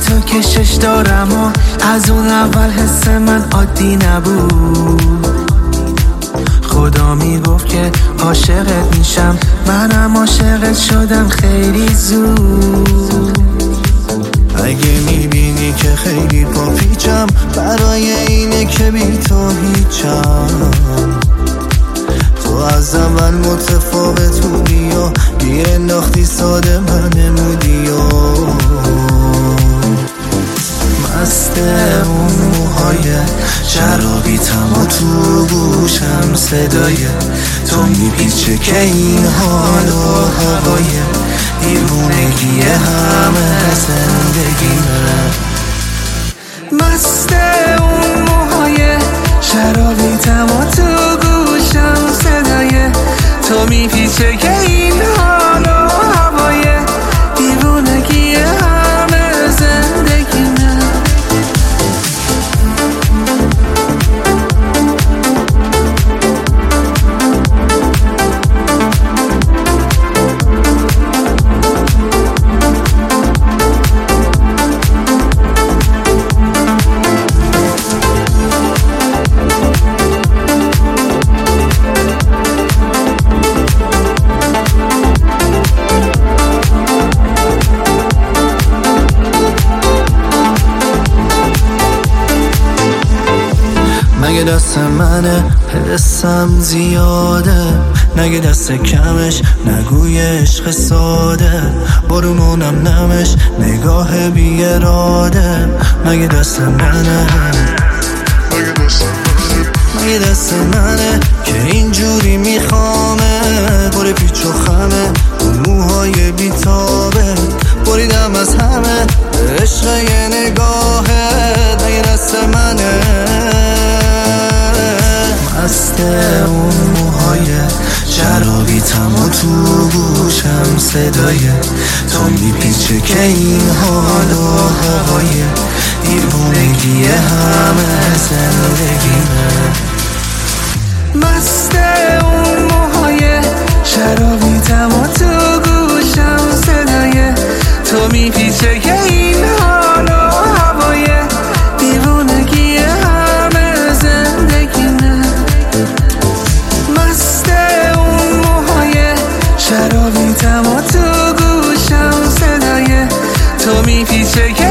تو کشش دارم و از اون اول حس من عادی نبود. خدا میگفت که عاشقت میشم، منم عاشقت شدم خیلی زود. اگه میبینی که خیلی پاپیچم، برای اینه که بی تو هیچم. تو از اول متفاوت بودی و گیر انداختی ساده من نمودی و مست اون موهای شرابیتم و تو گوشم صدای تو میپیچه که این حال و هوای دیوونگی همه زندگیمه. مست اون موهای شرابیتم و تو گوشم صدای تو میپیچه که این حال و هوای دیوونگی همه زندگیمه. نگه دست منه حسم زیاده، نگه دست کمش نگوی عشق ساده، برونونم نمش نگاه بی اراده. نگه دست منه نگه دست منه که اینجوری میخوامه، پر پیچ و خمه اون موهای بیتابه، بریدم از همه عشق یه نگاهه. نگه دست منه مست اون موهای شرابیتم و تو گوشم صدای تو میپیچه که این حال و هوای دیوونگی همه زندگیمه. مست اون موهای شرابیتم و تو گوشم صدای تو میپیچه که این حال و هوای دیوونگی همه زندگیمه. مست اون موهای شرابیتم و تو گوشم صدای تو میپیچه